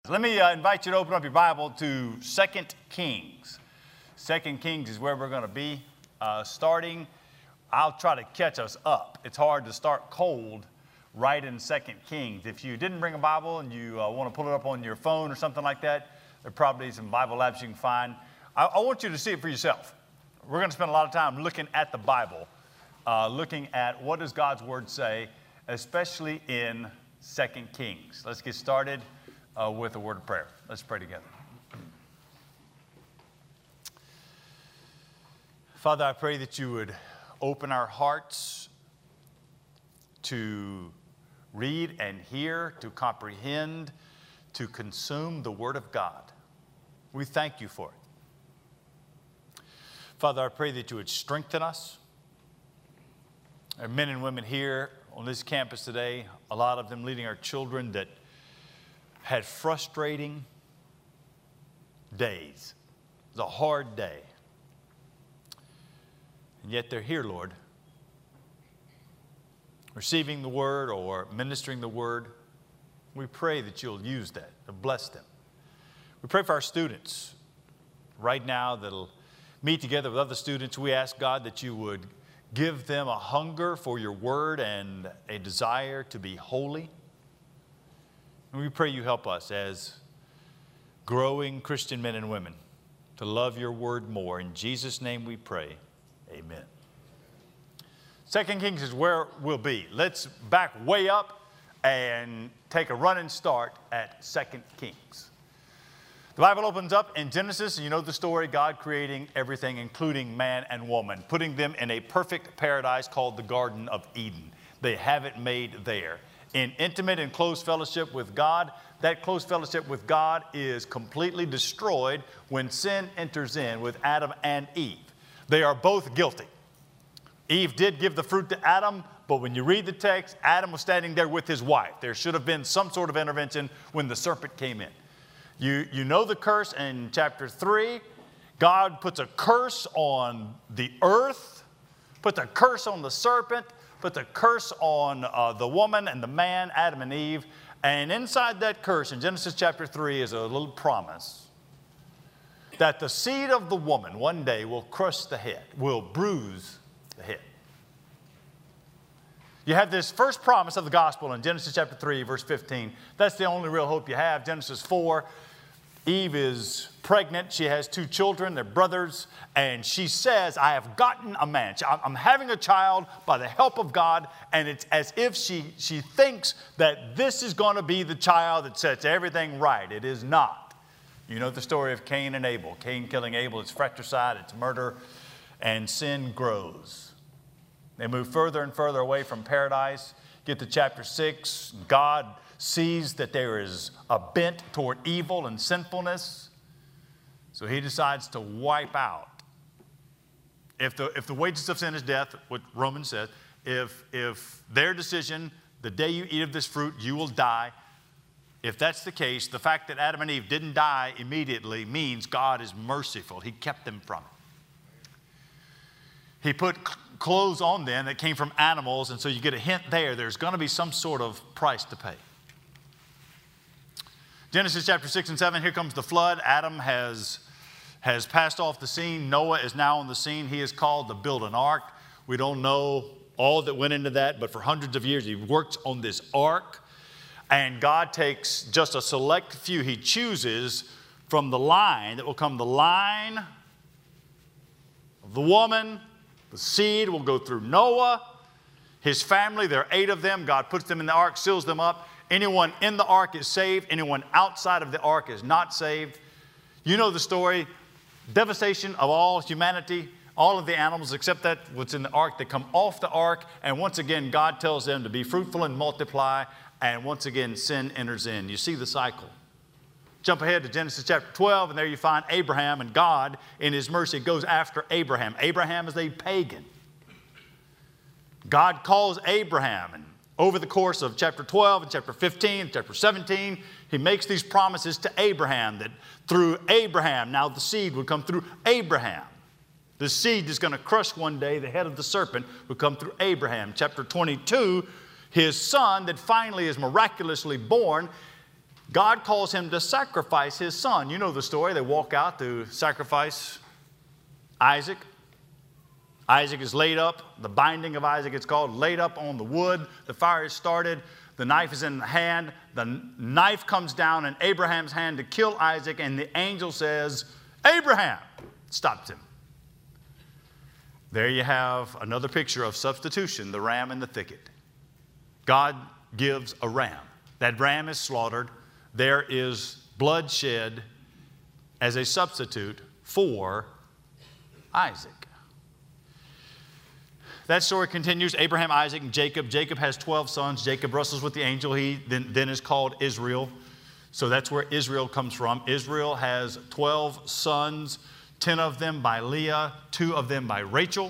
Let me invite you to open up your Bible to 2 Kings. 2 Kings is where we're going to be starting. I'll try to catch us up. It's hard to start cold right in 2 Kings. If you didn't bring a Bible and you want to pull it up on your phone or something like that, there are probably some Bible apps you can find. I want you to see it for yourself. We're going to spend a lot of time looking at the Bible, looking at what does God's Word say, especially in 2 Kings. Let's get started with a word of prayer. Let's pray together. Father, I pray that you would open our hearts to read and hear, to comprehend, to consume the Word of God. We thank you for it. Father, I pray that you would strengthen us. There are men and women here on this campus today, a lot of them leading our children that had frustrating days. It was a hard day. And yet they're here, Lord, receiving the Word or ministering the Word. We pray that you'll use that to bless them. We pray for our students right now that'll meet together with other students. We ask, God, that you would give them a hunger for your Word and a desire to be holy. And we pray you help us as growing Christian men and women to love your Word more. In Jesus' name we pray, amen. 2 Kings is where we'll be. Let's back way up and take a running start at 2 Kings. The Bible opens up in Genesis, and you know the story, God creating everything, including man and woman, putting them in a perfect paradise called the Garden of Eden. They have it made there. In intimate and close fellowship with God, that close fellowship with God is completely destroyed when sin enters in with Adam and Eve. They are both guilty. Eve did give the fruit to Adam, but when you read the text, Adam was standing there with his wife. There should have been some sort of intervention when the serpent came in. You know the curse in chapter 3. God puts a curse on the earth, puts a curse on the serpent, puts a curse on the woman and the man, Adam and Eve. And inside that curse in Genesis chapter 3 is a little promise that the seed of the woman one day will crush the head, will bruise the head. You have this first promise of the gospel in Genesis chapter 3, verse 15. That's the only real hope you have. Genesis 4, Eve is pregnant. She has 2 children. They're brothers. And she says, I have gotten a man. I'm having a child by the help of God. And it's as if she thinks that this is going to be the child that sets everything right. It is not. You know the story of Cain and Abel. Cain killing Abel. It's fratricide. It's murder. And sin grows. They move further and further away from paradise. Get to chapter 6. God sees that there is a bent toward evil and sinfulness. So he decides to wipe out. If the wages of sin is death, what Romans says, if their decision, the day you eat of this fruit, you will die. If that's the case, the fact that Adam and Eve didn't die immediately means God is merciful. He kept them from it. He put clothes on them that came from animals, and so you get a hint there. There's going to be some sort of price to pay. Genesis chapter 6 and 7, here comes the flood. Adam has passed off the scene. Noah is now on the scene. He is called to build an ark. We don't know all that went into that, but for hundreds of years he works on this ark. And God takes just a select few. He chooses from the line that will come, the line of the woman. The seed will go through Noah, his family. There are 8 of them. God puts them in the ark, seals them up. Anyone in the ark is saved. Anyone outside of the ark is not saved. You know the story. Devastation of all humanity, all of the animals except that what's in the ark. They come off the ark, and once again, God tells them to be fruitful and multiply, and once again, sin enters in. You see the cycle. Jump ahead to Genesis chapter 12, and there you find Abraham, and God, in his mercy, goes after Abraham. Abraham is a pagan. God calls Abraham, and over the course of chapter 12 and chapter 15 and chapter 17, he makes these promises to Abraham that through Abraham, now the seed would come through Abraham. The seed is going to crush one day the head of the serpent would come through Abraham. Chapter 22, his son that finally is miraculously born, God calls him to sacrifice his son. You know the story. They walk out to sacrifice Isaac. Isaac is laid up. The binding of Isaac, it's called, laid up on the wood. The fire is started. The knife is in the hand. The knife comes down in Abraham's hand to kill Isaac, and the angel says, Abraham, stops him. There you have another picture of substitution, the ram in the thicket. God gives a ram. That ram is slaughtered. There is blood shed as a substitute for Isaac. That story continues. Abraham, Isaac, and Jacob. Jacob has 12 sons. Jacob wrestles with the angel. He then is called Israel. So that's where Israel comes from. Israel has 12 sons, 10 of them by Leah, 2 of them by Rachel.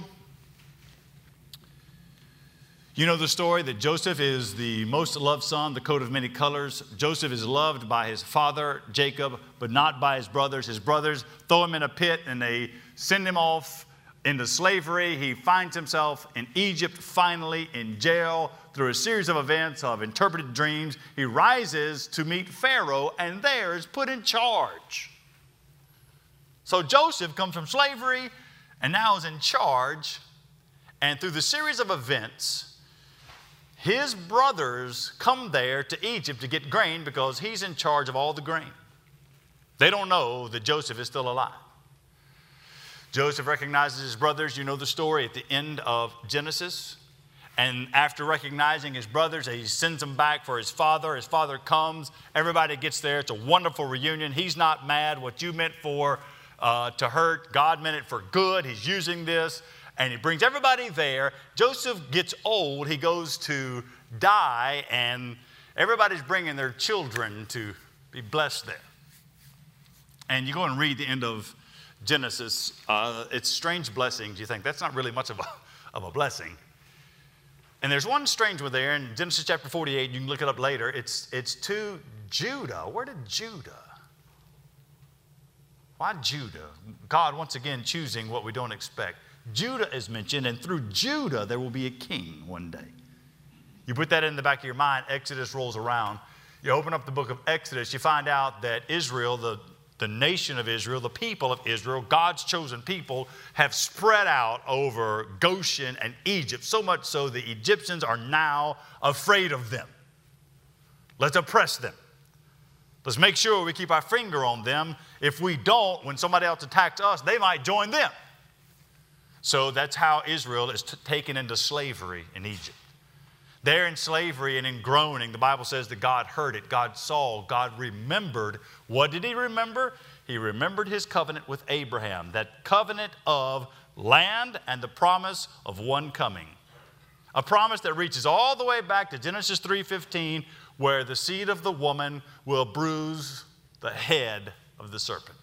You know the story that Joseph is the most loved son, the coat of many colors. Joseph is loved by his father, Jacob, but not by his brothers. His brothers throw him in a pit and they send him off into slavery. He finds himself in Egypt, finally in jail. Through a series of events of interpreted dreams, he rises to meet Pharaoh and there is put in charge. So Joseph comes from slavery and now is in charge. And through the series of events, his brothers come there to Egypt to get grain because he's in charge of all the grain. They don't know that Joseph is still alive. Joseph recognizes his brothers. You know the story at the end of Genesis. And after recognizing his brothers, he sends them back for his father. His father comes. Everybody gets there. It's a wonderful reunion. He's not mad. What you meant for to hurt, God meant it for good. He's using this. And he brings everybody there. Joseph gets old. He goes to die. And everybody's bringing their children to be blessed there. And you go and read the end of Genesis. It's strange blessings. You think that's not really much of a blessing. And there's one strange one there in Genesis chapter 48. You can look it up later. It's to Judah. Where did Judah? Why Judah? God once again choosing what we don't expect. Judah is mentioned, and through Judah there will be a king one day. You put that in the back of your mind. Exodus rolls around. You open up the book of Exodus. You find out that Israel, the nation of Israel, the people of Israel, God's chosen people, have spread out over Goshen and Egypt, so much so the Egyptians are now afraid of them. Let's oppress them. Let's make sure we keep our finger on them. If we don't, when somebody else attacks us, they might join them. So that's how Israel is taken into slavery in Egypt. They're in slavery and in groaning. The Bible says that God heard it, God saw, God remembered. What did he remember? He remembered his covenant with Abraham, that covenant of land and the promise of one coming. A promise that reaches all the way back to Genesis 3:15, where the seed of the woman will bruise the head of the serpent.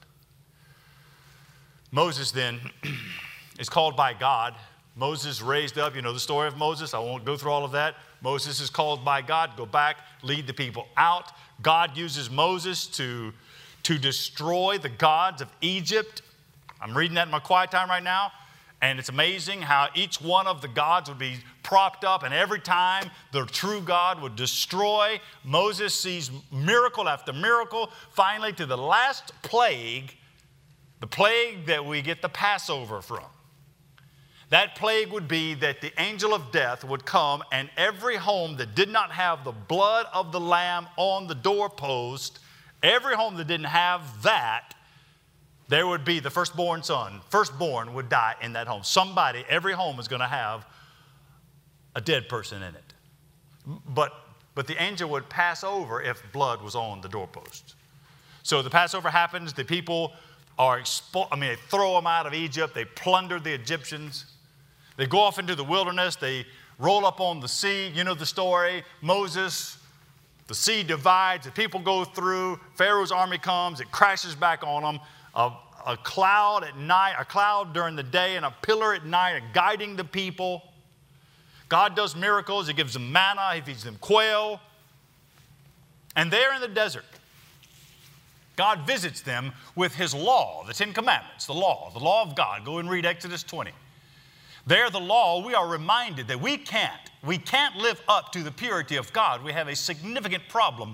Moses then is called by God. Moses raised up, you know the story of Moses. I won't go through all of that. Moses is called by God, go back, lead the people out. God uses Moses to destroy the gods of Egypt. I'm reading that in my quiet time right now. And it's amazing how each one of the gods would be propped up, and every time the true God would destroy, Moses sees miracle after miracle. Finally, to the last plague, the plague that we get the Passover from. That plague would be that the angel of death would come, and every home that did not have the blood of the lamb on the doorpost, every home that didn't have that, there would be the firstborn son. Firstborn would die in that home. Somebody, every home is going to have a dead person in it. But the angel would pass over if blood was on the doorpost. So the Passover happens. The people are they throw them out of Egypt. They plunder the Egyptians. They go off into the wilderness. They roll up on the sea. You know the story. Moses, the sea divides. The people go through. Pharaoh's army comes. It crashes back on them. A cloud at night, a cloud during the day, and a pillar at night guiding the people. God does miracles. He gives them manna. He feeds them quail. And there in the desert, God visits them with his law, the Ten Commandments, the law of God. Go and read Exodus 20. There, the law, we are reminded that we can't live up to the purity of God. We have a significant problem.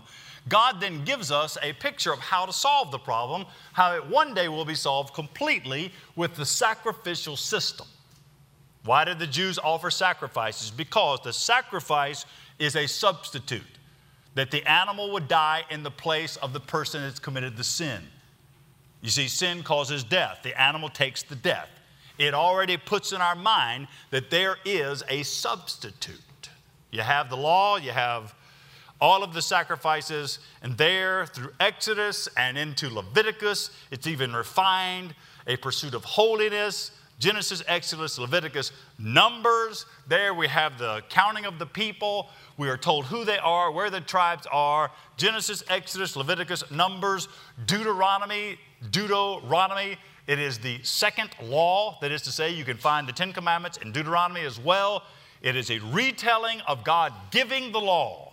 God then gives us a picture of how to solve the problem, how it one day will be solved completely with the sacrificial system. Why did the Jews offer sacrifices? Because the sacrifice is a substitute, that the animal would die in the place of the person that's committed the sin. You see, sin causes death. The animal takes the death. It already puts in our mind that there is a substitute. You have the law, you have all of the sacrifices, and there through Exodus and into Leviticus, it's even refined, a pursuit of holiness. Genesis, Exodus, Leviticus, Numbers. There we have the counting of the people. We are told who they are, where the tribes are. Genesis, Exodus, Leviticus, Numbers, Deuteronomy. It is the second law. That is to say, you can find the Ten Commandments in Deuteronomy as well. It is a retelling of God giving the law.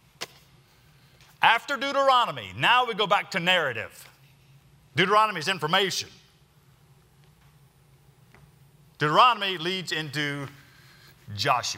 After Deuteronomy, now we go back to narrative. Deuteronomy is information. Deuteronomy leads into Joshua.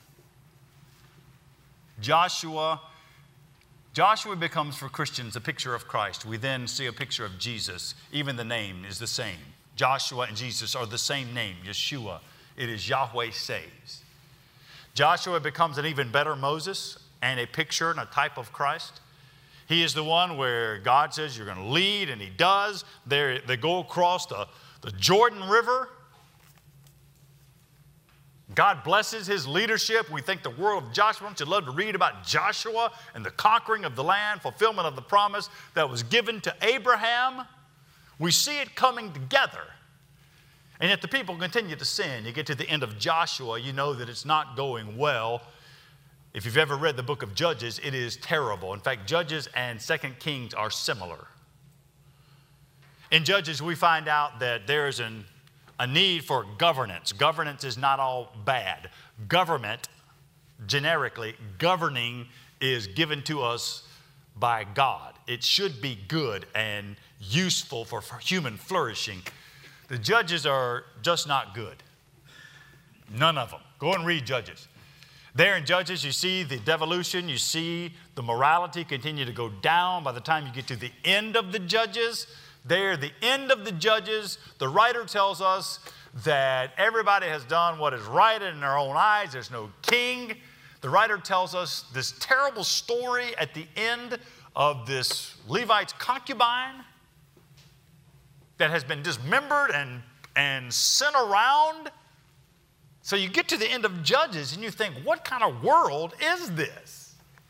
Joshua becomes for Christians a picture of Christ. We then see a picture of Jesus. Even the name is the same. Joshua and Jesus are the same name, Yeshua. It is Yahweh saves. Joshua becomes an even better Moses and a picture and a type of Christ. He is the one where God says you're going to lead, and he does. They go across the Jordan River. God blesses his leadership. We think the world of Joshua. You'd love to read about Joshua and the conquering of the land, fulfillment of the promise that was given to Abraham. We see it coming together. And yet the people continue to sin. You get to the end of Joshua, you know that it's not going well. If you've ever read the book of Judges, it is terrible. In fact, Judges and 2 Kings are similar. In Judges, we find out that there is a need for governance. Governance is not all bad. Government, generically, governing is given to us by God. It should be good and useful for human flourishing. The judges are just not good. None of them. Go and read Judges. There in Judges, you see the devolution, you see the morality continue to go down. By the time you get to the end of the Judges, there, the end of the Judges, the writer tells us that everybody has done what is right in their own eyes. There's no king. The writer tells us this terrible story at the end of this Levite's concubine that has been dismembered and sent around. So you get to the end of Judges and you think, what kind of world is this?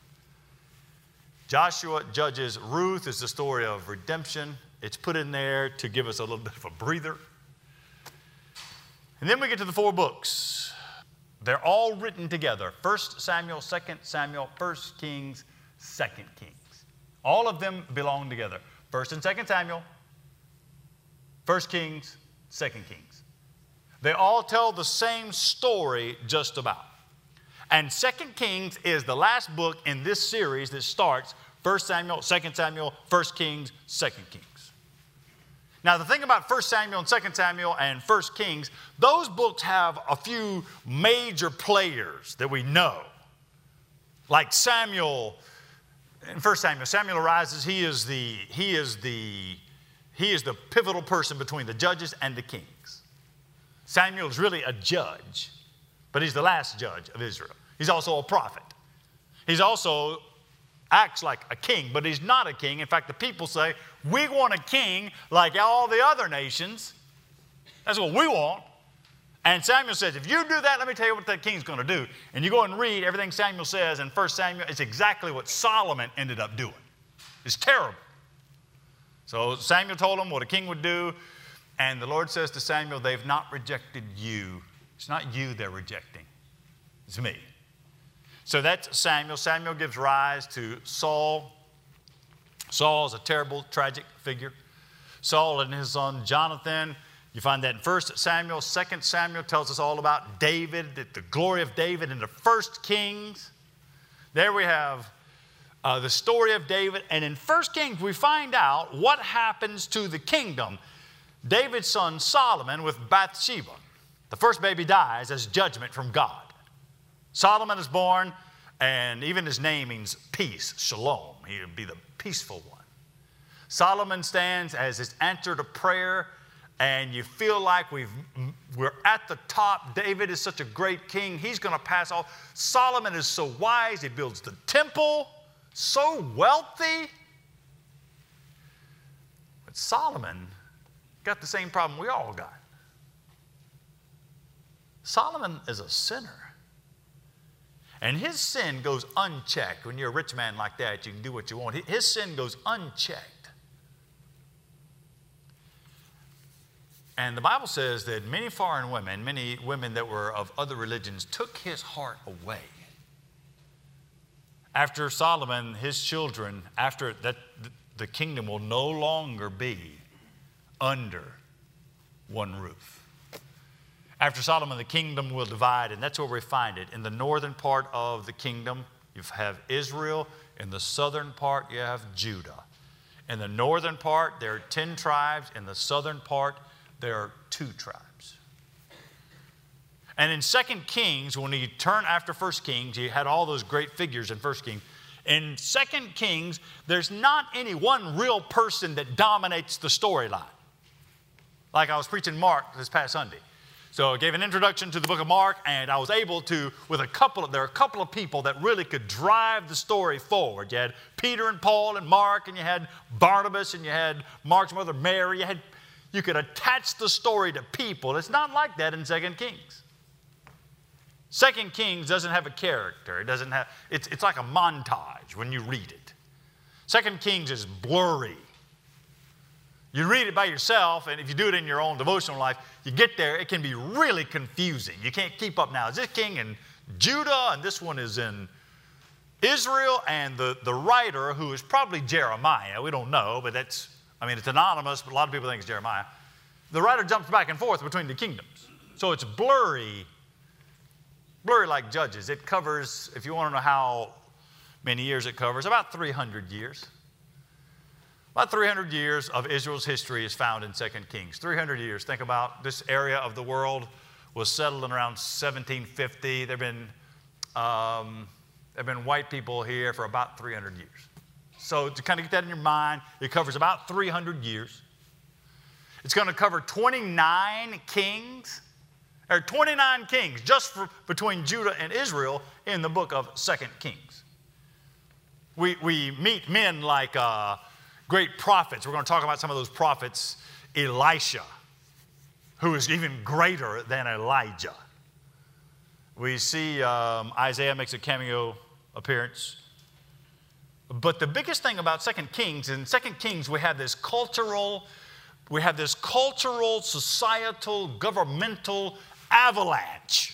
Joshua, Judges, Ruth is the story of redemption. It's put in there to give us a little bit of a breather. And then we get to the 4 books. They're all written together. 1 Samuel, 2 Samuel, 1 Kings, 2 Kings. All of them belong together. 1 and 2 Samuel, 1 Kings, 2 Kings. They all tell the same story just about. And 2 Kings is the last book in this series that starts 1 Samuel, 2 Samuel, 1 Kings, 2 Kings. Now, the thing about 1 Samuel and 2 Samuel and 1 Kings, those books have a few major players that we know. Like Samuel, in 1 Samuel, Samuel arises, he is the pivotal person between the judges and the kings. Samuel is really a judge, but he's the last judge of Israel. He's also a prophet. He's also acts like a king, but he's not a king. In fact, the people say, we want a king like all the other nations. That's what we want. And Samuel says, if you do that, let me tell you what that king's going to do. And you go and read everything Samuel says in 1 Samuel. It's exactly what Solomon ended up doing. It's terrible. So Samuel told him what a king would do. And the Lord says to Samuel, they've not rejected you. It's not you they're rejecting. It's me. So that's Samuel. Samuel gives rise to Saul. Saul is a terrible, tragic figure. Saul and his son Jonathan. You find that in 1 Samuel. 2 Samuel tells us all about David, the glory of David in the 1 Kings. There we have the story of David. And in 1 Kings, we find out what happens to the kingdom. David's son Solomon with Bathsheba. The first baby dies as judgment from God. Solomon is born, And even his name means peace, shalom. He would be the peaceful one. Solomon stands as his answer to prayer, and you feel like we're at the top. David is such a great king. He's going to pass off. Solomon is so wise. He builds the temple, so wealthy. But Solomon got the same problem we all got. Solomon is a sinner. And his sin goes unchecked. When you're a rich man like that, you can do what you want. His sin goes unchecked. And the Bible says that many foreign women, many women that were of other religions, took his heart away. After Solomon, his children, after that, the kingdom will no longer be under one roof. After Solomon, the kingdom will divide, and that's where we find it. In the northern part of the kingdom, you have Israel. In the southern part, you have Judah. In the northern part, there are 10 tribes. In the southern part, there are 2 tribes. And in 2 Kings, when you turn after 1 Kings, you had all those great figures in 1 Kings. In 2 Kings, there's not any one real person that dominates the storyline. Like I was preaching Mark this past Sunday. So I gave an introduction to the book of Mark, and I was able to, there are a couple of people that really could drive the story forward. You had Peter and Paul and Mark, and you had Barnabas, and you had Mark's mother Mary. You could attach the story to people. It's not like that in 2 Kings. 2 Kings doesn't have a character. It's like a montage when you read it. 2 Kings is blurry. You read it by yourself, and if you do it in your own devotional life, you get there, it can be really confusing. You can't keep up now. Is this king in Judah, and this one is in Israel, and the writer, who is probably Jeremiah, we don't know, but it's anonymous, but a lot of people think it's Jeremiah. The writer jumps back and forth between the kingdoms. So it's blurry like Judges. It covers, if you want to know how many years it covers, about 300 years. About 300 years of Israel's history is found in 2 Kings. 300 years. Think about this area of the world was settled in around 1750. There have been white people here for about 300 years. So to kind of get that in your mind, it covers about 300 years. It's going to cover 29 kings, or 29 kings just between Judah and Israel in the book of 2 Kings. We meet men like great prophets. We're going to talk about some of those prophets. Elisha, who is even greater than Elijah. We see Isaiah makes a cameo appearance. But the biggest thing about 2 Kings, in 2 Kings we have this cultural, societal, governmental avalanche.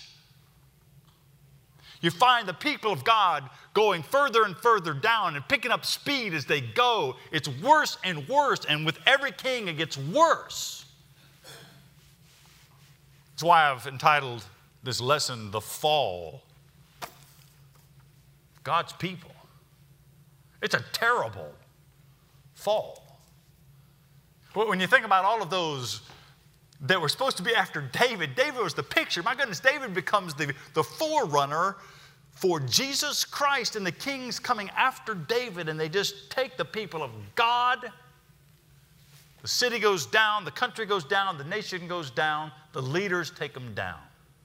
You find the people of God going further and further down and picking up speed as they go. It's worse and worse, and with every king it gets worse. That's why I've entitled this lesson, The Fall. God's people. It's a terrible fall. When you think about all of those that were supposed to be after David, David was the picture. My goodness, David becomes the forerunner for Jesus Christ, and the kings coming after David, and they just take the people of God. The city goes down, the country goes down, the nation goes down, the leaders take them down.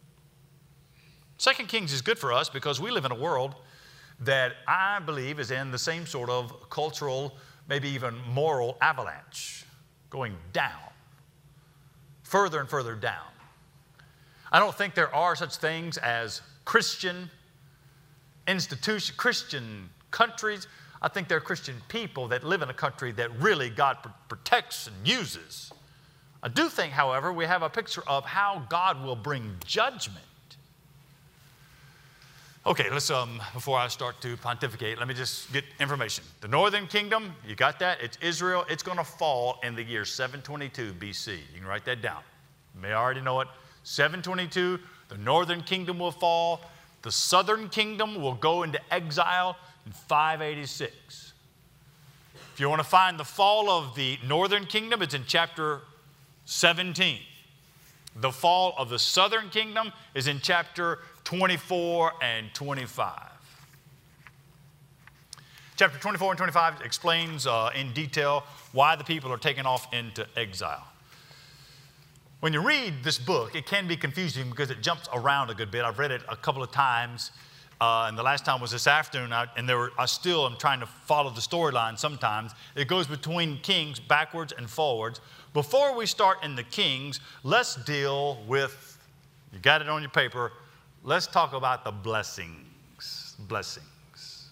2 Kings is good for us because we live in a world that I believe is in the same sort of cultural, maybe even moral avalanche, going down, further and further down. I don't think there are such things as Christian institutions, Christian countries. I think there are Christian people that live in a country that really God protects and uses. I do think, however, we have a picture of how God will bring judgment. Okay, let's, before I start to pontificate, let me just get information. The northern kingdom, you got that? It's Israel. It's going to fall in the year 722 BC. You can write that down. You may already know it. 722, the northern kingdom will fall. The southern kingdom will go into exile in 586. If you want to find the fall of the northern kingdom, it's in chapter 17. The fall of the southern kingdom is in chapter 24 and 25. Chapter 24 and 25 explains in detail why the people are taken off into exile. When you read this book, it can be confusing because it jumps around a good bit. I've read it a couple of times, and the last time was this afternoon, I still am trying to follow the storyline sometimes. It goes between Kings backwards and forwards. Before we start in the Kings, let's deal with, you got it on your paper, let's talk about the blessings. Blessings.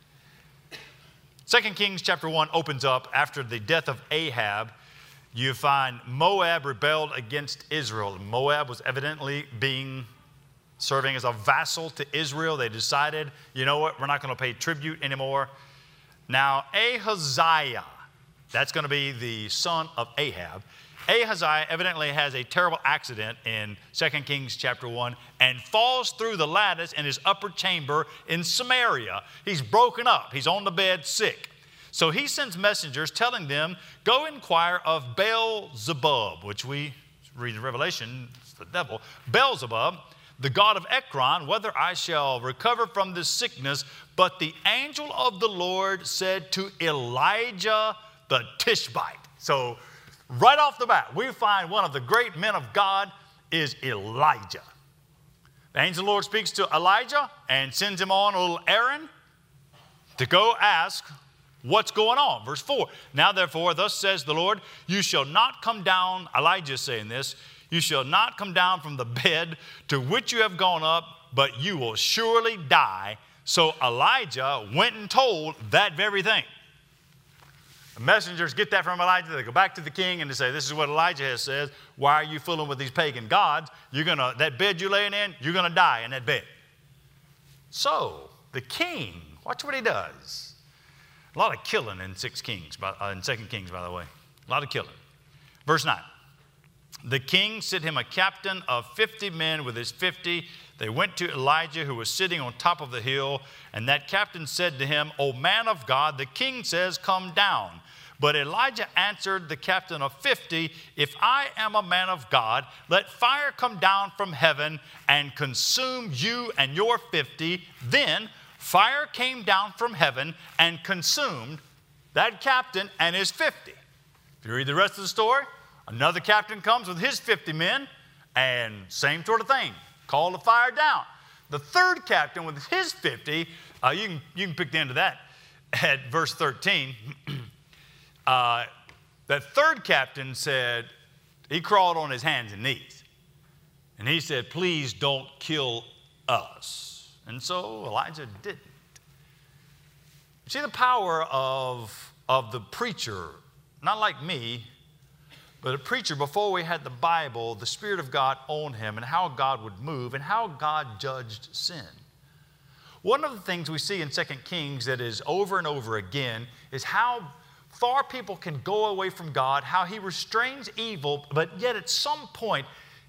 2 Kings chapter 1 opens up after the death of Ahab. You find Moab rebelled against Israel. Moab was evidently serving as a vassal to Israel. They decided, you know what, we're not going to pay tribute anymore. Now Ahaziah, that's going to be the son of Ahab. Ahaziah evidently has a terrible accident in 2 Kings chapter 1 and falls through the lattice in his upper chamber in Samaria. He's broken up. He's on the bed sick. So he sends messengers telling them, go inquire of Beelzebub, which we read in Revelation, it's the devil. Beelzebub, the god of Ekron, whether I shall recover from this sickness. But the angel of the Lord said to Elijah the Tishbite. So right off the bat, we find one of the great men of God is Elijah. The angel of the Lord speaks to Elijah and sends him on a little errand to go ask what's going on. Verse 4, now therefore, thus says the Lord, you shall not come down, Elijah is saying this, you shall not come down from the bed to which you have gone up, but you will surely die. So Elijah went and told that very thing. The messengers get that from Elijah. They go back to the king and they say, this is what Elijah has said. Why are you fooling with these pagan gods? That bed you're laying in, you're going to die in that bed. So the king, watch what he does. A lot of killing in 2 Kings, by the way. A lot of killing. Verse 9. The king sent him a captain of 50 men with his 50. They went to Elijah, who was sitting on top of the hill. And that captain said to him, O man of God, the king says, come down. But Elijah answered the captain of 50, if I am a man of God, let fire come down from heaven and consume you and your 50. Then fire came down from heaven and consumed that captain and his 50. If you read the rest of the story, another captain comes with his 50 men, and same sort of thing. Call the fire down. The third captain with his 50, you can pick the end of that at verse 13. That third captain said, he crawled on his hands and knees. And he said, please don't kill us. And so Elijah didn't. See the power of the preacher, not like me, but a preacher before we had the Bible, the Spirit of God on him and how God would move and how God judged sin. One of the things we see in 2 Kings that is over and over again is how far people can go away from God, how he restrains evil, but yet at some point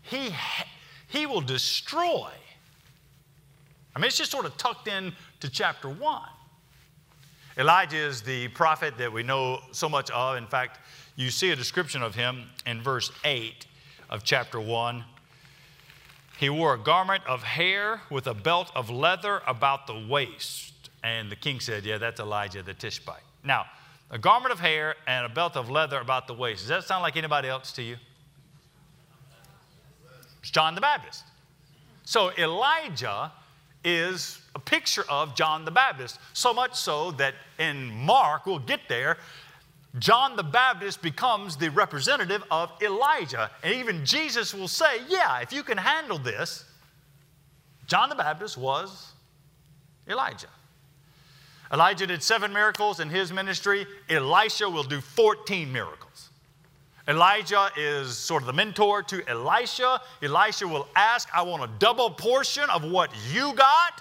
he will destroy. I mean, it's just sort of tucked in to chapter 1. Elijah is the prophet that we know so much of. In fact, you see a description of him in verse 8 of chapter 1. He wore a garment of hair with a belt of leather about the waist. And the king said, yeah, that's Elijah the Tishbite. Now, a garment of hair and a belt of leather about the waist. Does that sound like anybody else to you? It's John the Baptist. So Elijah is a picture of John the Baptist, so much so that in Mark, we'll get there, John the Baptist becomes the representative of Elijah. And even Jesus will say, yeah, if you can handle this, John the Baptist was Elijah. Elijah did 7 miracles in his ministry. Elisha will do 14 miracles. Elijah is sort of the mentor to Elisha. Elisha will ask, I want a double portion of what you got.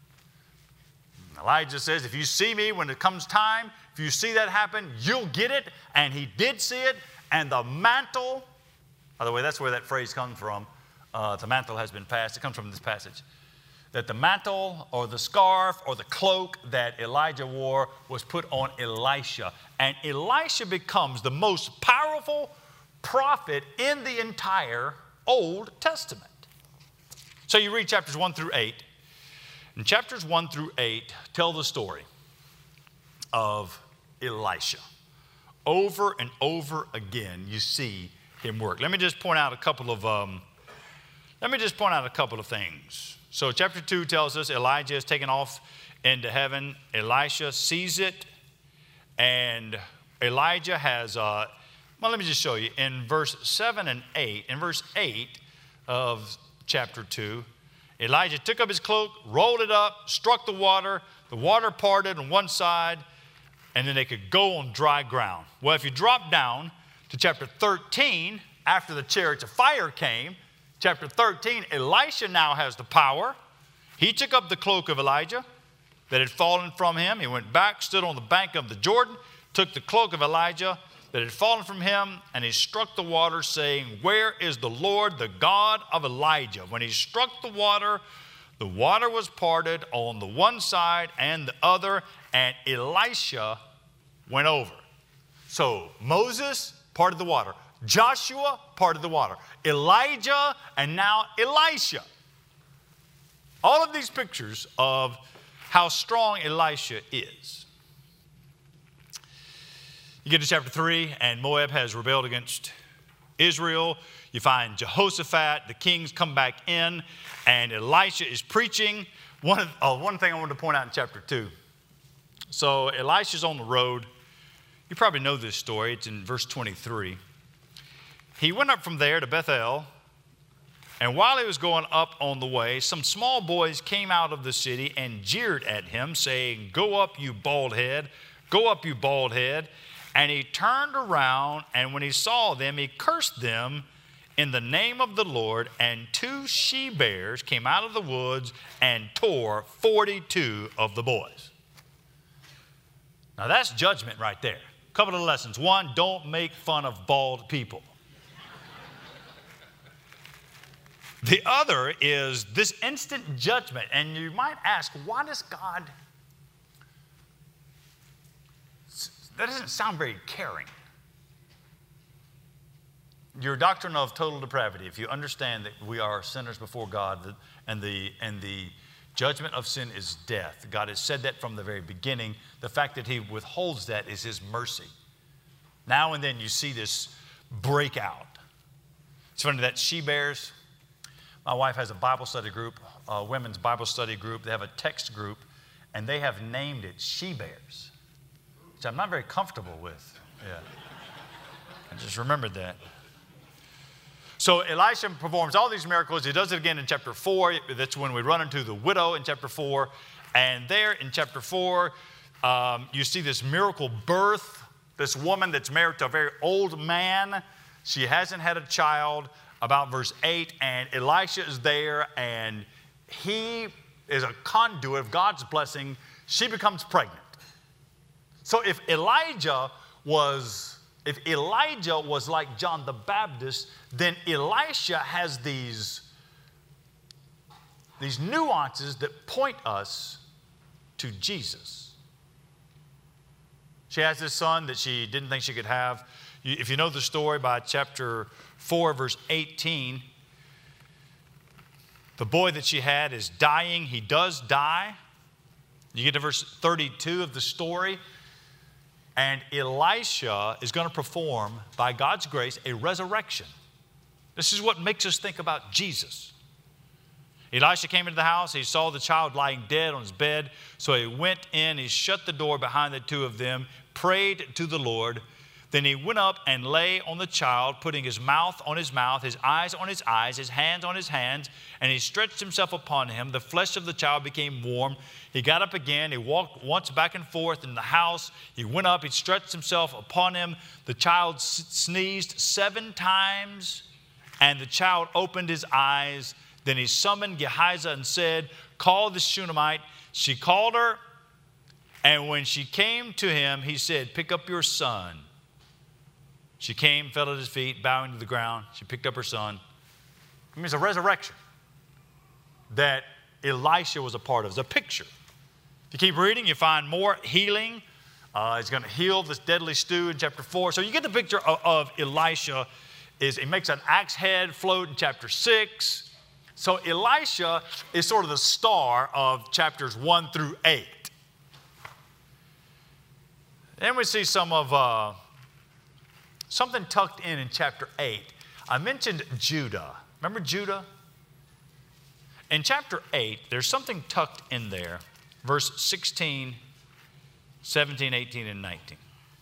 Elijah says, if you see me when it comes time, if you see that happen, you'll get it. And he did see it. And the mantle, by the way, that's where that phrase comes from. The mantle has been passed. It comes from this passage. That the mantle or the scarf or the cloak that Elijah wore was put on Elisha. And Elisha becomes the most powerful prophet in the entire Old Testament. So you read chapters 1 through 8. And chapters 1 through 8 tell the story of Elisha. Over and over again, you see him work. Let me just point out a couple of things. So chapter 2 tells us Elijah is taken off into heaven. Elisha sees it, and Elijah has, well, let me just show you. In verse 7 and 8, in verse 8 of chapter 2, Elijah took up his cloak, rolled it up, struck the water parted on one side, and then they could go on dry ground. Well, if you drop down to chapter 13, after the chariots of fire came, chapter 13, Elisha now has the power. He took up the cloak of Elijah that had fallen from him. He went back, stood on the bank of the Jordan, took the cloak of Elijah that had fallen from him, and he struck the water, saying, "Where is the Lord, the God of Elijah?" When he struck the water was parted on the one side and the other, and Elisha went over. So Moses parted the water. Joshua parted the water. Elijah, and now Elisha. All of these pictures of how strong Elisha is. You get to chapter 3, and Moab has rebelled against Israel. You find Jehoshaphat, the kings come back in, and Elisha is preaching. One thing I wanted to point out in chapter 2. So Elisha's on the road. You probably know this story. It's in verse 23. He went up from there to Bethel, and while he was going up on the way, some small boys came out of the city and jeered at him, saying, "Go up, you bald head. Go up, you bald head." And he turned around, and when he saw them, he cursed them in the name of the Lord, and 2 she-bears came out of the woods and tore 42 of the boys. Now that's judgment right there. A couple of lessons. One, don't make fun of bald people. The other is this instant judgment. And you might ask, why does God... That doesn't sound very caring. Your doctrine of total depravity, if you understand that we are sinners before God and the judgment of sin is death. God has said that from the very beginning. The fact that he withholds that is his mercy. Now and then you see this breakout. It's funny that she-bears. My wife has a Bible study group, a women's Bible study group. They have a text group, and they have named it she-bears, which I'm not very comfortable with. Yeah. I just remembered that. So Elisha performs all these miracles. He does it again in chapter 4. That's when we run into the widow in chapter 4. And there in chapter 4, you see this miracle birth. This woman that's married to a very old man. She hasn't had a child, about verse 8. And Elisha is there, and he is a conduit of God's blessing. She becomes pregnant. So if Elijah was like John the Baptist, then Elisha has these nuances that point us to Jesus. She has this son that she didn't think she could have. If you know the story by chapter 4, verse 18, the boy that she had is dying. He does die. You get to verse 32 of the story. And Elisha is going to perform, by God's grace, a resurrection. This is what makes us think about Jesus. Elisha came into the house. He saw the child lying dead on his bed. So he went in. He shut the door behind the two of them, prayed to the Lord. Then he went up and lay on the child, putting his mouth on his mouth, his eyes on his eyes, his hands on his hands, and he stretched himself upon him. The flesh of the child became warm. He got up again. He walked once back and forth in the house. He went up. He stretched himself upon him. The child sneezed 7 times, and the child opened his eyes. Then he summoned Gehazi and said, "Call the Shunammite." She called her, and when she came to him, he said, "Pick up your son." She came, fell at his feet, bowing to the ground. She picked up her son. I mean, it's a resurrection that Elisha was a part of. It's a picture. If you keep reading, you find more healing. He's going to heal this deadly stew in chapter 4. So you get the picture of Elisha. He makes an axe head float in chapter 6. So Elisha is sort of the star of chapters 1 through 8. Then we see some of something tucked in chapter 8. I mentioned Judah. Remember Judah? In chapter 8, there's something tucked in there. Verse 16, 17, 18, and 19.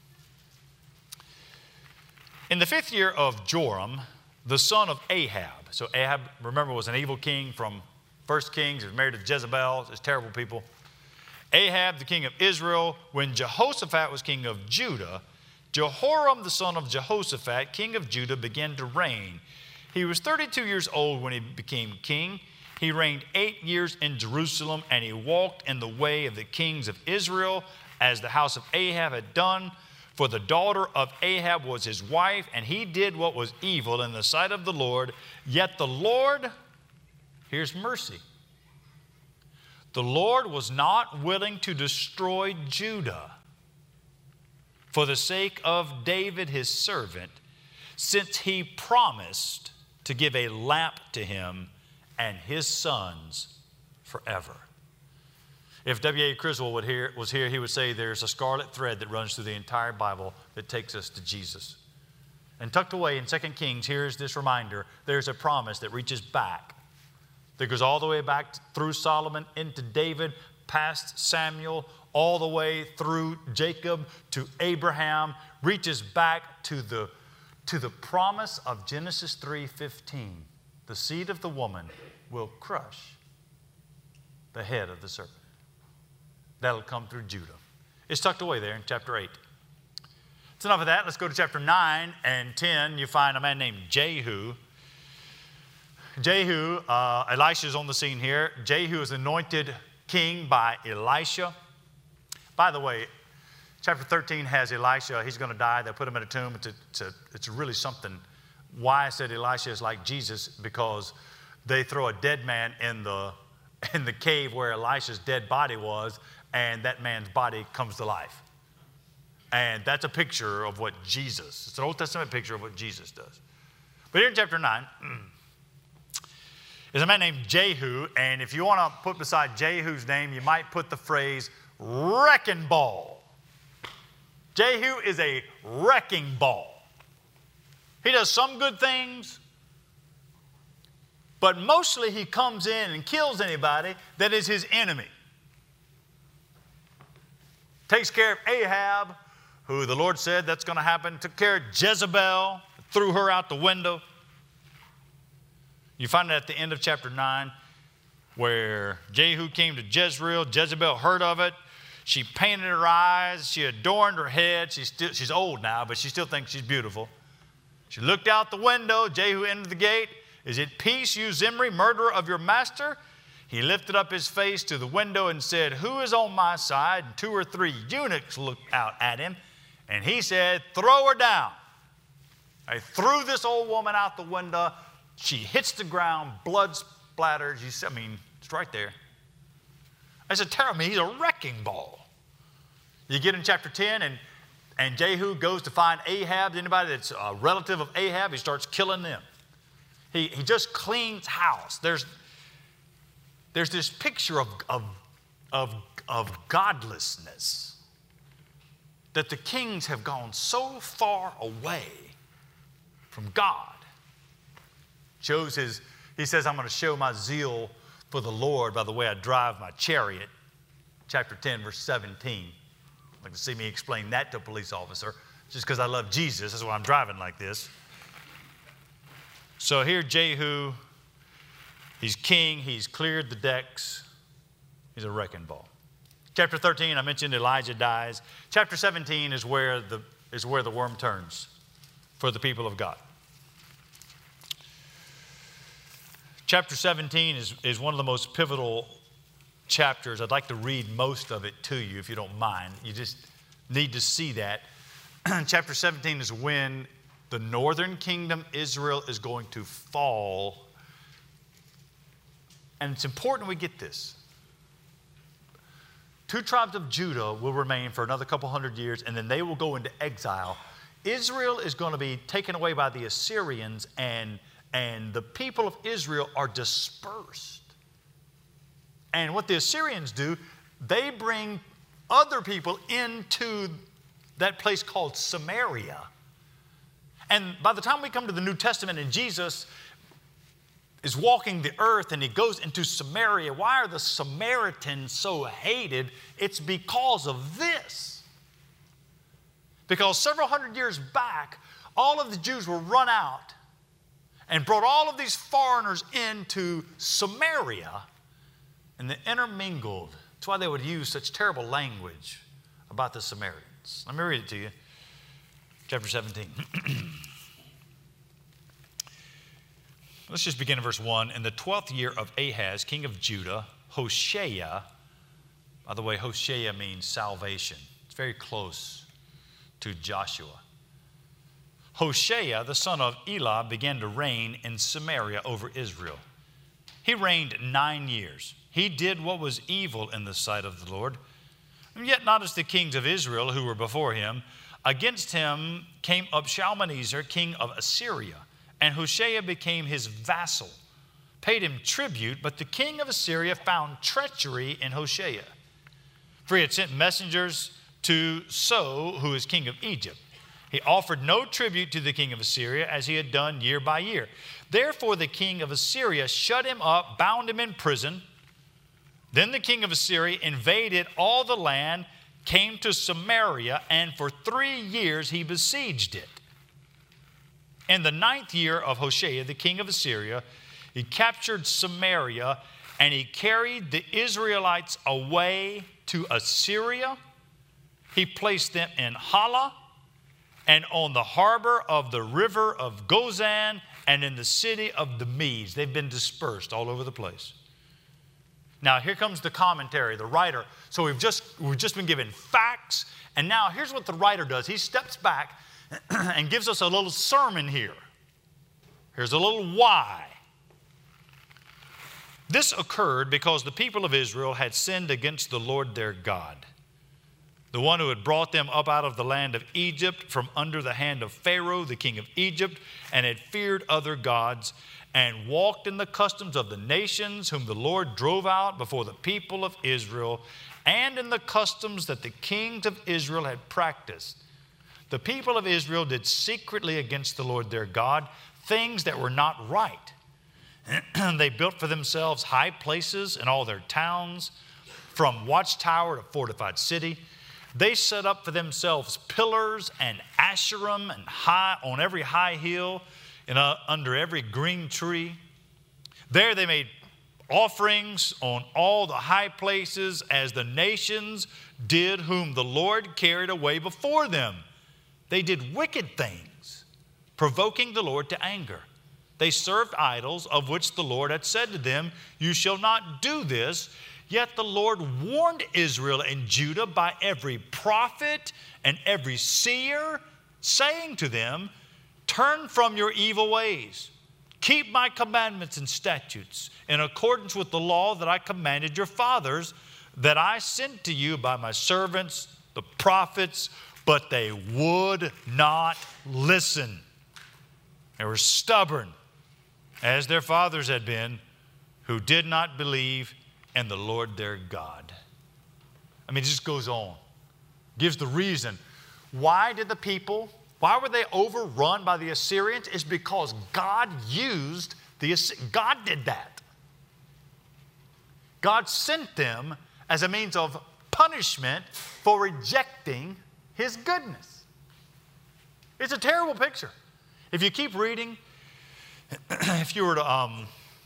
In the 5th year of Joram, the son of Ahab. So Ahab, remember, was an evil king from 1 Kings. He was married to Jezebel. It's terrible people. Ahab, the king of Israel, when Jehoshaphat was king of Judah, Jehoram, the son of Jehoshaphat, king of Judah, began to reign. He was 32 years old when he became king. He reigned 8 years in Jerusalem, and he walked in the way of the kings of Israel, as the house of Ahab had done. For the daughter of Ahab was his wife, and he did what was evil in the sight of the Lord. Yet the Lord, here's mercy. The Lord was not willing to destroy Judah for the sake of David his servant, since he promised to give a lamp to him and his sons forever. If W.A. Criswell was here, he would say there's a scarlet thread that runs through the entire Bible that takes us to Jesus. And tucked away in 2 Kings, here's this reminder. There's a promise that reaches back, that goes all the way back through Solomon into David, past Samuel, all the way through Jacob to Abraham, reaches back to the promise of Genesis 3:15. The seed of the woman will crush the head of the serpent. That'll come through Judah. It's tucked away there in chapter 8. It's enough of that. Let's go to chapter 9 and 10. You find a man named Jehu. Jehu, Elisha's on the scene here. Jehu is anointed king by Elisha. By the way, chapter 13 has Elisha. He's going to die. They'll put him in a tomb. It's really something. Why I said Elisha is like Jesus, because they throw a dead man in the cave where Elisha's dead body was, and that man's body comes to life. And that's a picture of what Jesus, it's an Old Testament picture of what Jesus does. But here in chapter 9, is a man named Jehu, and if you want to put beside Jehu's name, you might put the phrase wrecking ball. Jehu is a wrecking ball. He does some good things, but mostly he comes in and kills anybody that is his enemy. Takes care of Ahab, who the Lord said that's going to happen. Took care of Jezebel, threw her out the window. You find it at the end of chapter 9, where Jehu came to Jezreel. Jezebel heard of it. She painted her eyes. She adorned her head. She's old now, but she still thinks she's beautiful. She looked out the window. Jehu entered the gate. Is it peace, you Zimri, murderer of your master? He lifted up his face to the window and said, who is on my side? And 2 or 3 eunuchs looked out at him. And he said, throw her down. I threw this old woman out the window. She hits the ground, blood splatters. It's right there. I said, tell me, he's a wrecking ball. You get in chapter 10, and Jehu goes to find Ahab. Anybody that's a relative of Ahab, he starts killing them. He just cleans house. There's this picture of godlessness, that the kings have gone so far away from God. He says, I'm going to show my zeal for the Lord by the way I drive my chariot. Chapter 10, verse 17. I'd like to see me explain that to a police officer. Just because I love Jesus, that's why I'm driving like this. So here Jehu, he's king, he's cleared the decks. He's a wrecking ball. Chapter 13, I mentioned Elijah dies. Chapter 17 is where the worm turns for the people of God. Chapter 17 is one of the most pivotal chapters. I'd like to read most of it to you if you don't mind. You just need to see that. Chapter 17 is when the northern kingdom, Israel, is going to fall. And it's important we get this. 2 tribes of Judah will remain for another couple hundred years, and then they will go into exile. Israel is going to be taken away by the Assyrians, and the people of Israel are dispersed. And what the Assyrians do, they bring other people into that place called Samaria. And by the time we come to the New Testament and Jesus is walking the earth and he goes into Samaria, why are the Samaritans so hated? It's because of this. Because several hundred years back, all of the Jews were run out and brought all of these foreigners into Samaria, and they intermingled. That's why they would use such terrible language about the Samaritans. Let me read it to you. Chapter 17. Let's just begin in verse 1. In the 12th year of Ahaz, king of Judah, Hoshea, by the way, Hoshea means salvation. It's very close to Joshua. Hoshea, the son of Elah, began to reign in Samaria over Israel. He reigned 9 years. He did what was evil in the sight of the Lord, and yet not as the kings of Israel who were before him. Against him came up Shalmaneser, king of Assyria, and Hoshea became his vassal, paid him tribute, but the king of Assyria found treachery in Hoshea. For he had sent messengers to So, who is king of Egypt. He offered no tribute to the king of Assyria, as he had done year by year. Therefore the king of Assyria shut him up, bound him in prison. Then the king of Assyria invaded all the land, came to Samaria, and for 3 years he besieged it. In the 9th year of Hoshea, the king of Assyria, he captured Samaria, and he carried the Israelites away to Assyria. He placed them in Hala, and on the harbor of the river of Gozan, and in the city of the Medes. They've been dispersed all over the place. Now here comes the commentary, the writer. So we've just been given facts, and now here's what the writer does. He steps back and gives us a little sermon here. Here's a little why. This occurred because the people of Israel had sinned against the Lord their God, the one who had brought them up out of the land of Egypt from under the hand of Pharaoh, the king of Egypt, and had feared other gods, and walked in the customs of the nations whom the Lord drove out before the people of Israel, and in the customs that the kings of Israel had practiced. The people of Israel did secretly against the Lord their God things that were not right. They built for themselves high places in all their towns, from watchtower to fortified city. They set up for themselves pillars and Asherim and on every high hill and under every green tree. There they made offerings on all the high places, as the nations did whom the Lord carried away before them. They did wicked things, provoking the Lord to anger. They served idols, of which the Lord had said to them, "You shall not do this." Yet the Lord warned Israel and Judah by every prophet and every seer, saying to them, "Turn from your evil ways. Keep my commandments and statutes in accordance with the law that I commanded your fathers, that I sent to you by my servants, the prophets," but they would not listen. They were stubborn, as their fathers had been, who did not believe in the Lord their God. I mean, it just goes on. Gives the reason. Why were they overrun by the Assyrians? It's because God God did that. God sent them as a means of punishment for rejecting His goodness. It's a terrible picture. If you keep reading, if you were to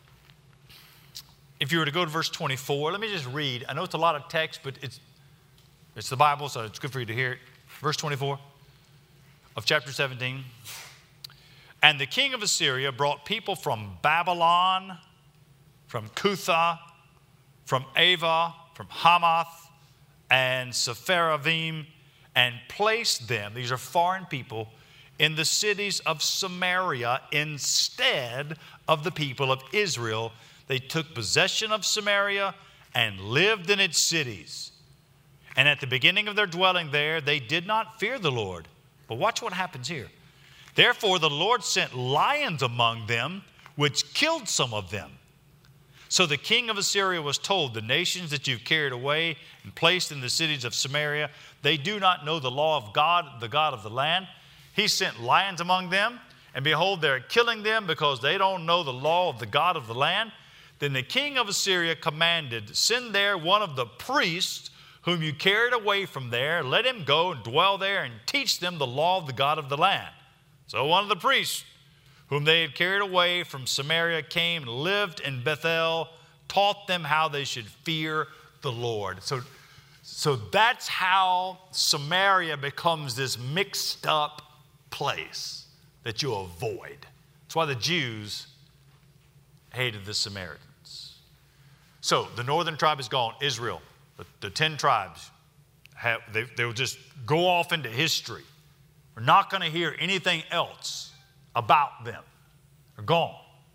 go to verse 24, let me just read. I know it's a lot of text, but it's the Bible, so it's good for you to hear it. Verse 24 of chapter 17. And the king of Assyria brought people from Babylon, from Cutha, from Ava, from Hamath, and Sepharvaim, and placed them, these are foreign people, in the cities of Samaria instead of the people of Israel. They took possession of Samaria and lived in its cities. And at the beginning of their dwelling there, they did not fear the Lord. But watch what happens here. Therefore the Lord sent lions among them, which killed some of them. So the king of Assyria was told, the nations that you've carried away and placed in the cities of Samaria, they do not know the law of God, the God of the land. He sent lions among them, and behold, they're killing them because they don't know the law of the God of the land. Then the king of Assyria commanded, send there one of the priests whom you carried away from there. Let him go and dwell there and teach them the law of the God of the land. So one of the priests whom they had carried away from Samaria came and lived in Bethel, taught them how they should fear the Lord. So that's how Samaria becomes this mixed up place that you avoid. That's why the Jews hated the Samaritans. So the northern tribe is gone, Israel. The 10 tribes, they will just go off into history. We're not going to hear anything else about them. They're gone.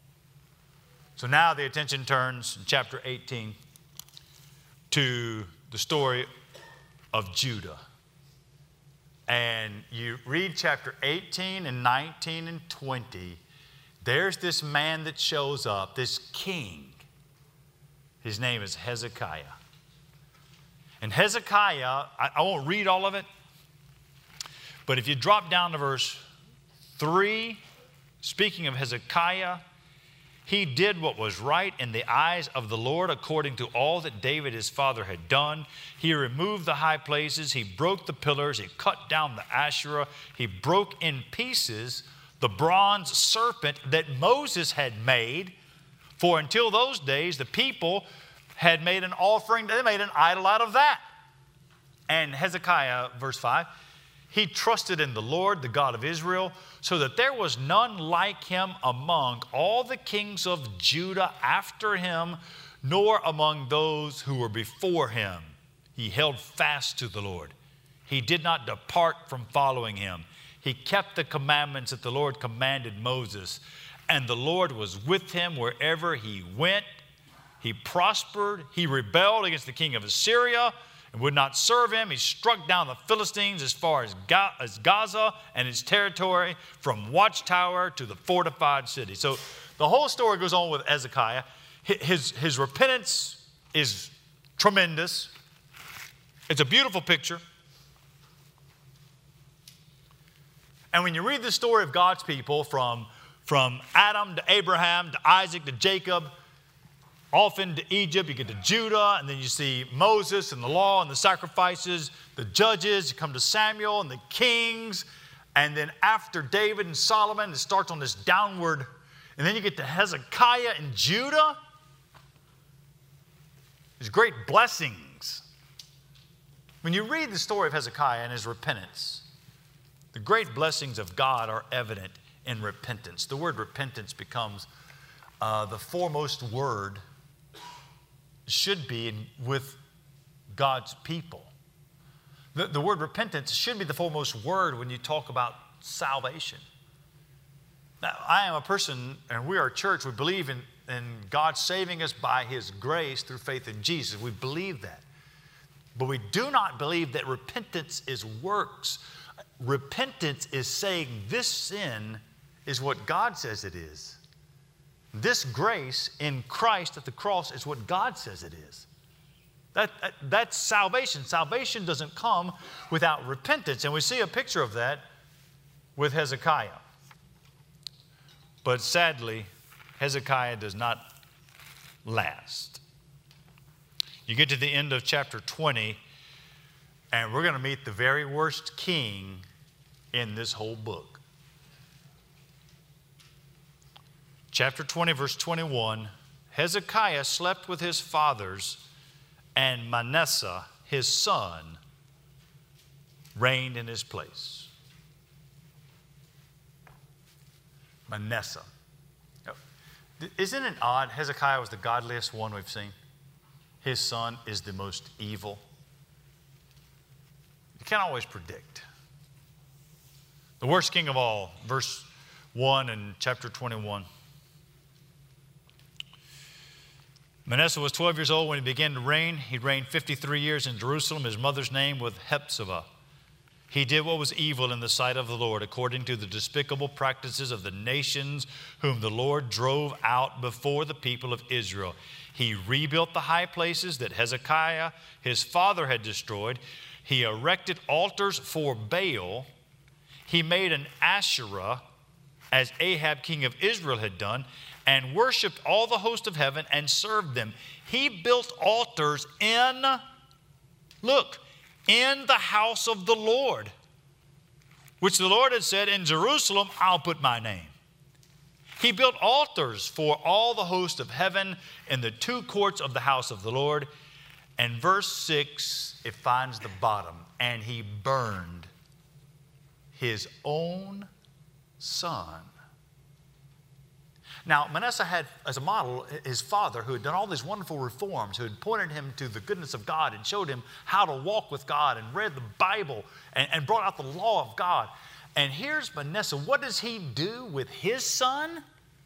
So now the attention turns in chapter 18 to the story of Judah. And you read chapter 18 and 19 and 20. There's this man that shows up, this king. His name is Hezekiah. And Hezekiah, I won't read all of it, but if you drop down to verse 3, speaking of Hezekiah, he did what was right in the eyes of the Lord according to all that David his father had done. He removed the high places, he broke the pillars, he cut down the Asherah, he broke in pieces the bronze serpent that Moses had made. For until those days, the people had made an offering, they made an idol out of that. And Hezekiah, verse 5, he trusted in the Lord, the God of Israel, so that there was none like him among all the kings of Judah after him, nor among those who were before him. He held fast to the Lord. He did not depart from following him. He kept the commandments that the Lord commanded Moses. And the Lord was with him wherever he went. He prospered. He rebelled against the king of Assyria and would not serve him. He struck down the Philistines as far as Gaza and its territory, from watchtower to the fortified city. So the whole story goes on with Hezekiah. His repentance is tremendous. It's a beautiful picture. And when you read the story of God's people from Adam to Abraham to Isaac to Jacob, off into Egypt, you get to Judah, and then you see Moses and the law and the sacrifices, the judges, you come to Samuel and the kings, and then after David and Solomon, it starts on this downward, and then you get to Hezekiah and Judah. There's great blessings. When you read the story of Hezekiah and his repentance, the great blessings of God are evident in repentance. The word repentance becomes the foremost word, should be with God's people. The word repentance should be the foremost word when you talk about salvation. Now, I am a person, and we are a church, we believe in God saving us by His grace through faith in Jesus. We believe that. But we do not believe that repentance is works. Repentance is saying this sin is what God says it is. This grace in Christ at the cross is what God says it is. That's salvation. Salvation doesn't come without repentance. And we see a picture of that with Hezekiah. But sadly, Hezekiah does not last. You get to the end of chapter 20, and we're going to meet the very worst king in this whole book. Chapter 20, verse 21, Hezekiah slept with his fathers, and Manasseh, his son, reigned in his place. Manasseh. Isn't it odd? Hezekiah was the godliest one we've seen. His son is the most evil. You can't always predict. The worst king of all, verse 1 in chapter 21. Manasseh was 12 years old when he began to reign. He reigned 53 years in Jerusalem. His mother's name was Hephzibah. He did what was evil in the sight of the Lord, according to the despicable practices of the nations whom the Lord drove out before the people of Israel. He rebuilt the high places that Hezekiah, his father, had destroyed. He erected altars for Baal. He made an Asherah, as Ahab, king of Israel, had done, and worshiped all the host of heaven and served them. He built altars in the house of the Lord, which the Lord had said, in Jerusalem, I'll put my name. He built altars for all the host of heaven in the two courts of the house of the Lord. And verse 6, it finds the bottom. And he burned his own son. Now, Manasseh had as a model his father, who had done all these wonderful reforms, who had pointed him to the goodness of God and showed him how to walk with God and read the Bible and brought out the law of God. And here's Manasseh. What does he do with his son?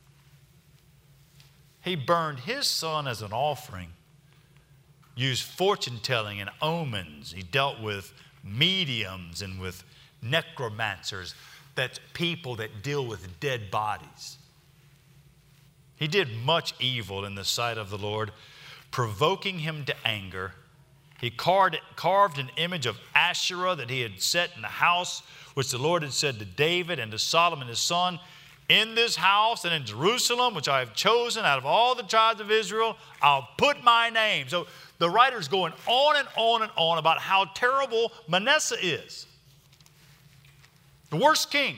He burned his son as an offering, used fortune telling and omens. He dealt with mediums and with necromancers. That's people that deal with dead bodies. He did much evil in the sight of the Lord, provoking him to anger. He carved an image of Asherah that he had set in the house, which the Lord had said to David and to Solomon his son, in this house and in Jerusalem, which I have chosen out of all the tribes of Israel, I'll put my name. So the writer's going on and on and on about how terrible Manasseh is. The worst king.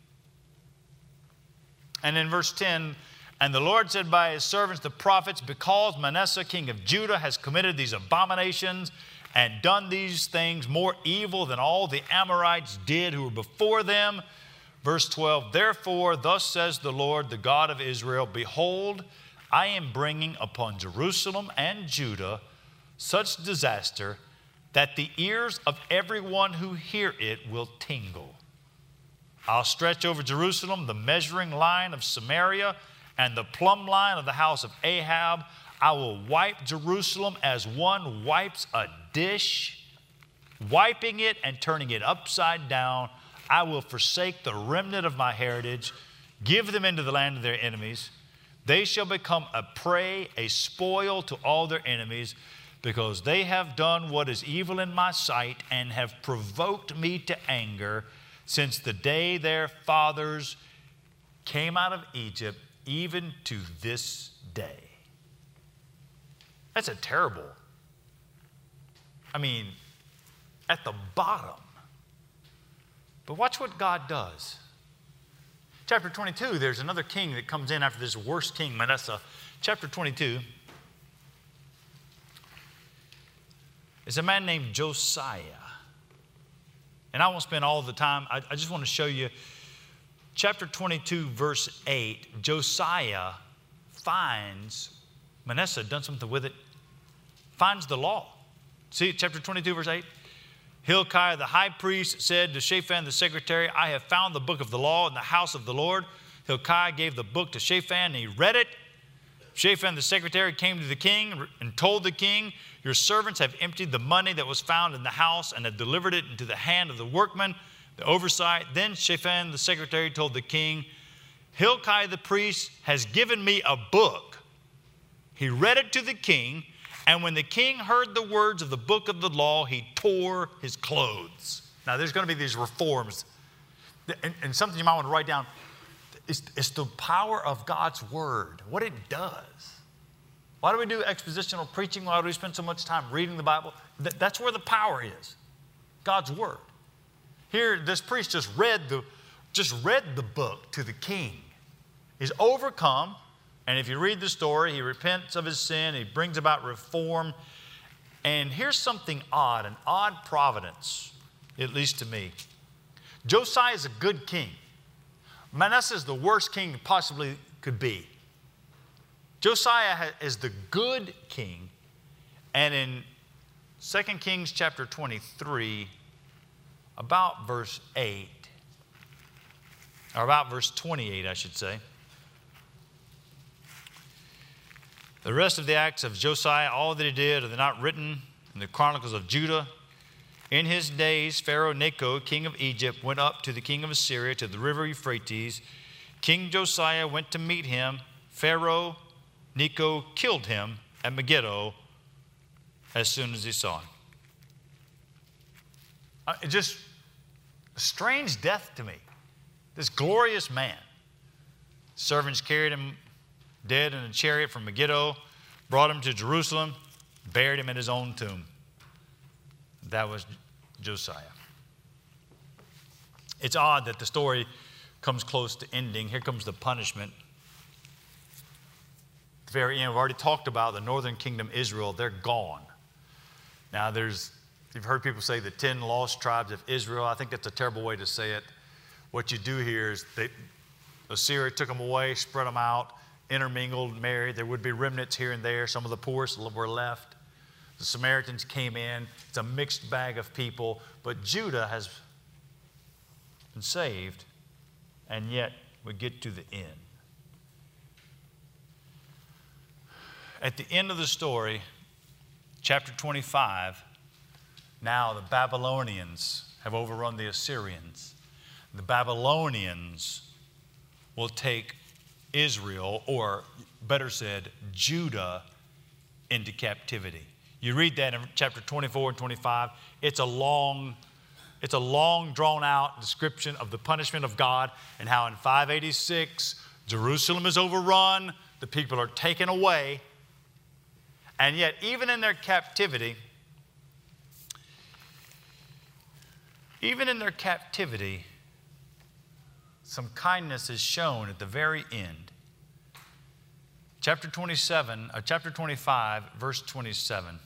And in verse 10, and the Lord said by his servants, the prophets, because Manasseh, king of Judah, has committed these abominations and done these things more evil than all the Amorites did who were before them. Verse 12, therefore, thus says the Lord, the God of Israel, behold, I am bringing upon Jerusalem and Judah such disaster that the ears of everyone who hear it will tingle. I'll stretch over Jerusalem the measuring line of Samaria and the plumb line of the house of Ahab. I will wipe Jerusalem as one wipes a dish, wiping it and turning it upside down. I will forsake the remnant of my heritage, give them into the land of their enemies. They shall become a prey, a spoil to all their enemies, because they have done what is evil in my sight and have provoked me to anger since the day their fathers came out of Egypt, even to this day. That's a terrible, at the bottom. But watch what God does. Chapter 22, there's another king that comes in after this worst king, Manasseh. Chapter 22 is a man named Josiah. And I won't spend all the time. I just want to show you chapter 22, verse 8. Josiah finds Manasseh done something with it, finds the law. See, chapter 22, verse 8. Hilkiah the high priest said to Shaphan the secretary, I have found the book of the law in the house of the Lord. Hilkiah gave the book to Shaphan, and he read it. Shaphan the secretary came to the king and told the king, your servants have emptied the money that was found in the house and have delivered it into the hand of the workman, the oversight. Then Shaphan the secretary told the king, Hilkiah the priest has given me a book. He read it to the king, and when the king heard the words of the book of the law, he tore his clothes. Now, there's going to be these reforms. And something you might want to write down. It's the power of God's word, what it does. Why do we do expositional preaching? Why do we spend so much time reading the Bible? That's where the power is, God's word. Here, this priest just read the book to the king. He's overcome. And if you read the story, he repents of his sin. He brings about reform. And here's something odd, an odd providence, at least to me. Josiah is a good king. Manasseh is the worst king possibly could be. Josiah is the good king. And in 2 Kings chapter 23, about verse 8, or about verse 28, I should say, the rest of the acts of Josiah, all that he did, are they not written in the Chronicles of Judah? In his days, Pharaoh Necho, king of Egypt, went up to the king of Assyria to the river Euphrates. King Josiah went to meet him. Pharaoh Necho killed him at Megiddo as soon as he saw him. Just a strange death to me. This glorious man. Servants carried him dead in a chariot from Megiddo, brought him to Jerusalem, buried him in his own tomb. That was Josiah. It's odd that the story comes close to ending. Here comes the punishment. At the very end, we've already talked about the northern kingdom, Israel. They're gone. Now, you've heard people say the 10 lost tribes of Israel. I think that's a terrible way to say it. What you do here is Assyria took them away, spread them out, intermingled, married. There would be remnants here and there. Some of the poorest were left. The Samaritans came in. It's a mixed bag of people. But Judah has been saved, and yet we get to the end. At the end of the story, chapter 25, now the Babylonians have overrun the Assyrians. The Babylonians will take Israel, or better said, Judah, into captivity. You read that in chapter 24 and 25. It's a long drawn-out description of the punishment of God and how in 586, Jerusalem is overrun, the people are taken away, and yet even in their captivity, some kindness is shown at the very end. Chapter 25, verse 27.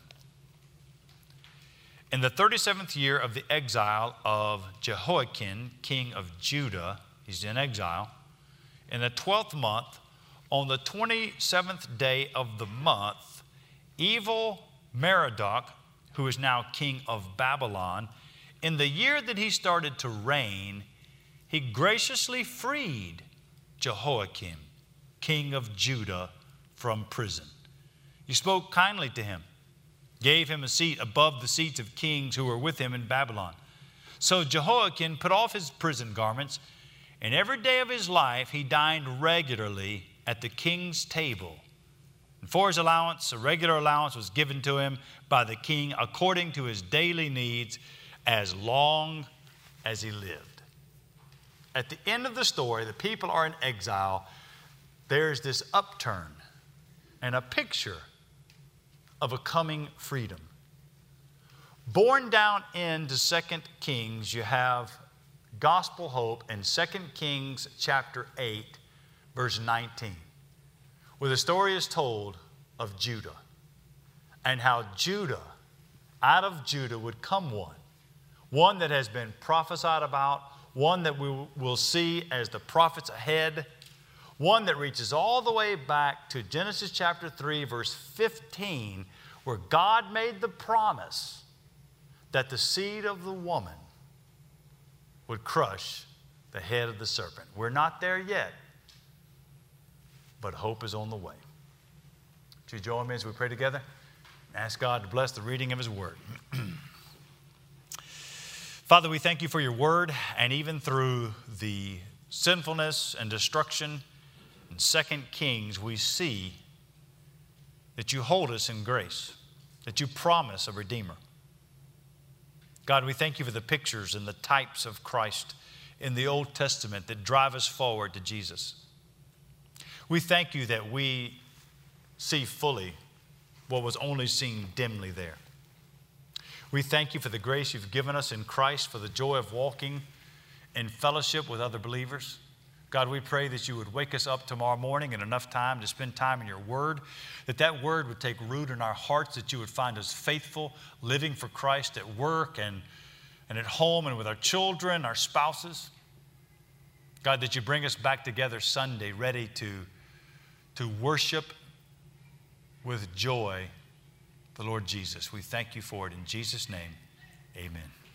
In the 37th year of the exile of Jehoiakim, king of Judah, he's in exile, in the 12th month, on the 27th day of the month, Evil-Merodach, who is now king of Babylon, in the year that he started to reign, he graciously freed Jehoiakim, king of Judah, from prison. He spoke kindly to him, gave him a seat above the seats of kings who were with him in Babylon. So Jehoiakim put off his prison garments, and every day of his life he dined regularly at the king's table. And for his allowance, a regular allowance was given to him by the king according to his daily needs as long as he lived. At the end of the story, the people are in exile. There's this upturn and a picture of a coming freedom. Born down into 2 Kings, you have gospel hope in 2 Kings chapter 8, verse 19, where the story is told of Judah and how out of Judah would come one that has been prophesied about, one that we will see as the prophets ahead, one that reaches all the way back to Genesis chapter 3, verse 15, where God made the promise that the seed of the woman would crush the head of the serpent. We're not there yet, but hope is on the way. Would you join me as we pray together? Ask God to bless the reading of His Word. Father, we thank You for Your Word, and even through the sinfulness and destruction in 2 Kings, we see that You hold us in grace, that You promise a Redeemer. God, we thank You for the pictures and the types of Christ in the Old Testament that drive us forward to Jesus. We thank You that we see fully what was only seen dimly there. We thank You for the grace You've given us in Christ, for the joy of walking in fellowship with other believers. God, we pray that You would wake us up tomorrow morning in enough time to spend time in Your Word, that Word would take root in our hearts, that You would find us faithful, living for Christ at work and at home and with our children, our spouses. God, that You bring us back together Sunday ready to worship with joy the Lord Jesus. We thank You for it. In Jesus' name, amen.